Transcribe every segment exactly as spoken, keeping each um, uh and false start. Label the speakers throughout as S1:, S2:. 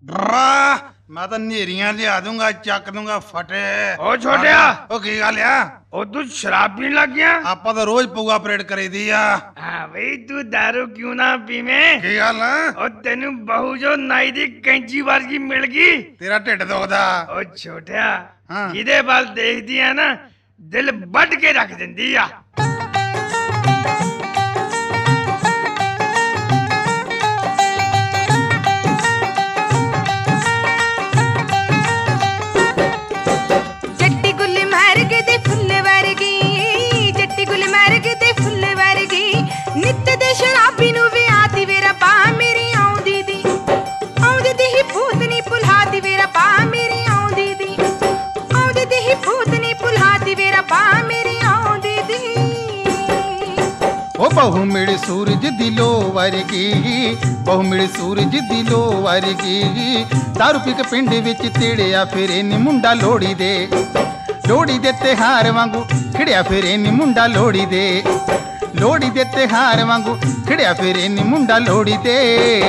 S1: ਡਰਾ ਮੈਂ ਤਾਂ ਨੇਰੀਆਂ ਲਿਆ ਦੂੰਗਾ ਚੱਕ ਦੂੰਗਾ ਫਟੇ।
S2: ਓ ਛੋਟਿਆ
S1: ਉਹ ਕੀ ਗੱਲ ਆ?
S2: ਉਹ ਤੂੰ ਸ਼ਰਾਬ ਪੀਣ ਲੱਗ ਗਿਆ?
S1: ਆਪਾਂ ਤਾਂ ਰੋਜ਼ ਪਊਆ ਪਰੇਡ ਕਰੀਦੀ ਆ।
S2: ਹਾਂ ਬਈ ਤੂੰ दारू ਕਿਉਂ ਨਾ ਪੀਵੇਂ?
S1: ਕੀ ਗੱਲ ਆ?
S2: ਉਹ ਤੈਨੂੰ ਬਹੂ ਜੋ ਨਾਈ ਦੀ ਕੈਂਚੀ ਵਰਗੀ ਮਿਲ ਗਈ।
S1: ਤੇਰਾ ਢਿੱਡ ਦੁਖਦਾ।
S2: ਓ ਛੋਟਿਆ
S1: ਹਾਂ।
S2: ਜਿਹਦੇ ਵੱਲ ਦੇਖਦੀ ਆ ਨਾ ਦਿਲ ਵੱਢ ਕੇ ਰੱਖ ਦਿੰਦੀ ਆ।
S3: बहु मिल सूरज दिलो वर्गी बहु मिल सूरज दिलो वर्गी दारू पी के पिंड विच तिड़िया फिरे नी मुंडा लोड़ी दे लोड़ी दे त्योहार वांगू खिड़िया फिरे नी मुंडा लोड़ी दे लोड़ी दे त्योहार वांगू खिड़िया फिरे नी मुंडा लोड़ी दे।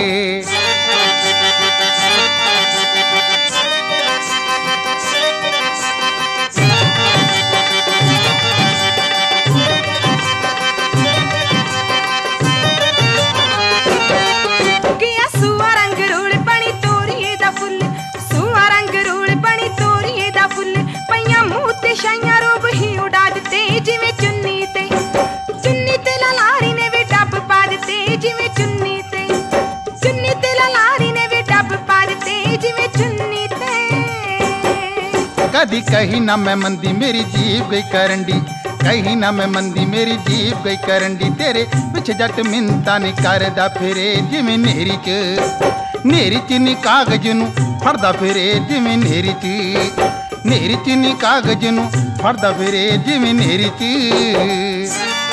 S3: कदी कही ना मैं मंदी मेरी जीभ गई करंडी कही ना मैं मंदी मेरी जीभ गई करंडी तेरे पिछ जट मिंता नी करदा फिरे जिवें नेरी च नेरी च नी कागज नू फड़दा फिरे जिवें नेरी च नेरी च नी कागज नू फड़दा फिरे जिवें नेरी च।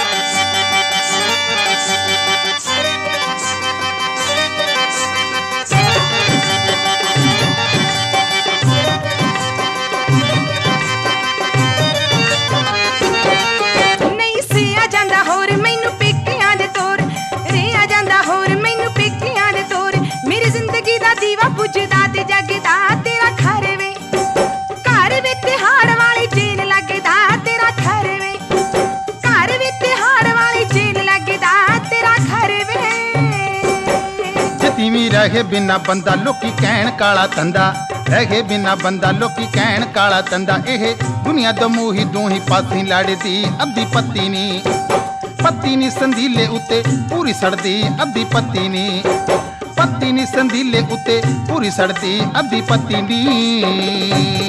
S3: रहे बिना बंदा लोकी कहण काला तंदा रहे बिना बंदा लोकी कहण काला तंदा एह दुनिया दमूही दूही पासी लड़दी अद्धी पत्ती नी पत्ती नी संदीले उत्ते पूरी सड़दी अद्धी पत्ती नी पत्ती नी संदीले उत्ते पूरी सड़दी अद्धी पत्ती नी।